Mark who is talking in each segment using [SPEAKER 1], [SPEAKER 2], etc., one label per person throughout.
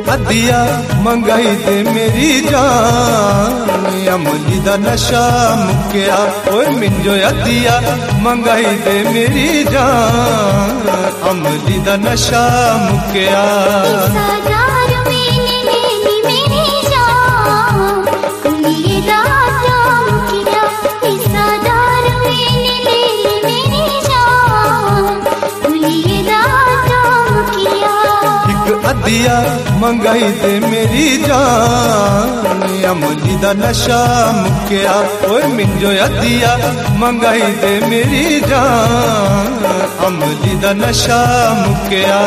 [SPEAKER 1] अदिया मंगाई दे मेरी जान, अमली दा नशा मुक्या। ओए मिंजो अदिया मंगाई दे मेरी जान, अमली दा नशा मुक्या। अदिया मंगाई दे मेरी जान, अमली दा नशा मुक्या। ओए मिंजो अदिया मंगाई दे मेरी जान, अमली दा नशा मुक्या।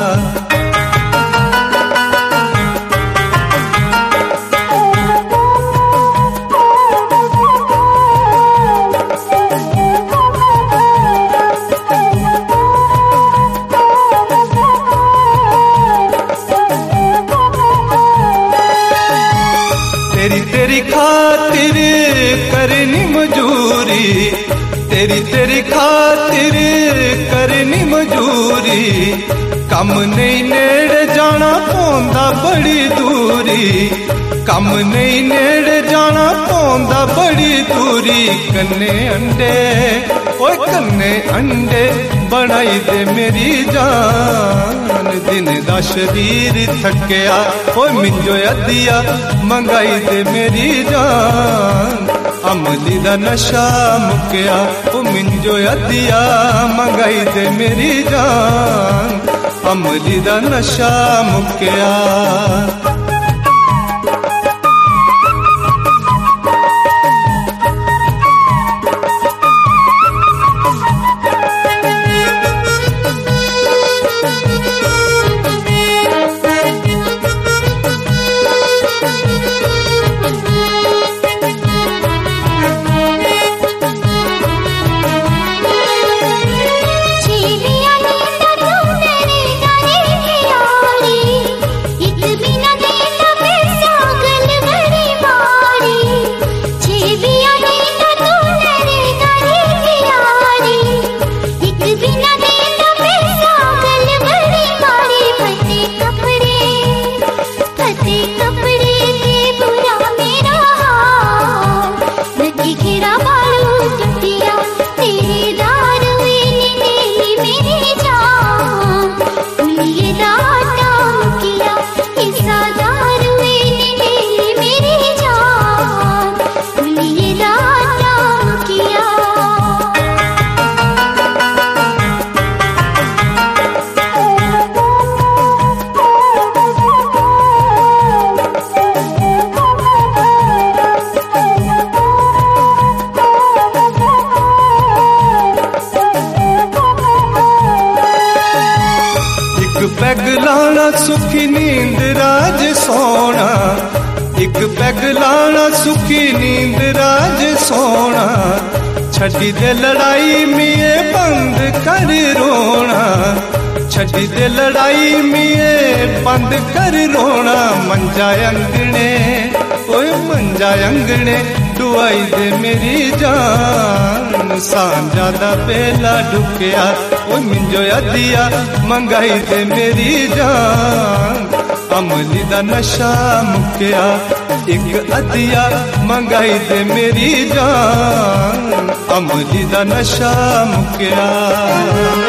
[SPEAKER 1] तेरी खातिर करनी मजूरी, तेरी खातिर करनी मजूरी। कम नहीं नेड़े जाना पौंदा बड़ी दूरी, कम नहीं नेड़े जाना पौंदा बड़ी दूरी। कन्ने अंडे ओए कन्ने अंडे बनाई दे मेरी जान, दिन दा शरीर थकिया। ओए मिंजो अदिया मंगाई दे मेरी जान, अमली दा नशा मुक्या। ओ मिंजो अदिया मंगाई दे मेरी जान, अमली दा नशा मुक्या। पैग लाना सुखी नींद राज सोना, एक पैग लाना सुखी नींद राज सोना। छड़ी दे लड़ाई मिये बंद कर रोना, छड़ी दे लड़ाई मिये बंद कर रोना। मंजा अंगने ओए मंजा अंगने दुआई दे मेरी जान, सांझा दा बेला ढुकिया। ओ मिंजो अदिया मंगाई दे मेरी जान, अमली दा नशा मुक्या। एक अदिया मंगाई दे मेरी जान, अमली दा नशा मुक्या।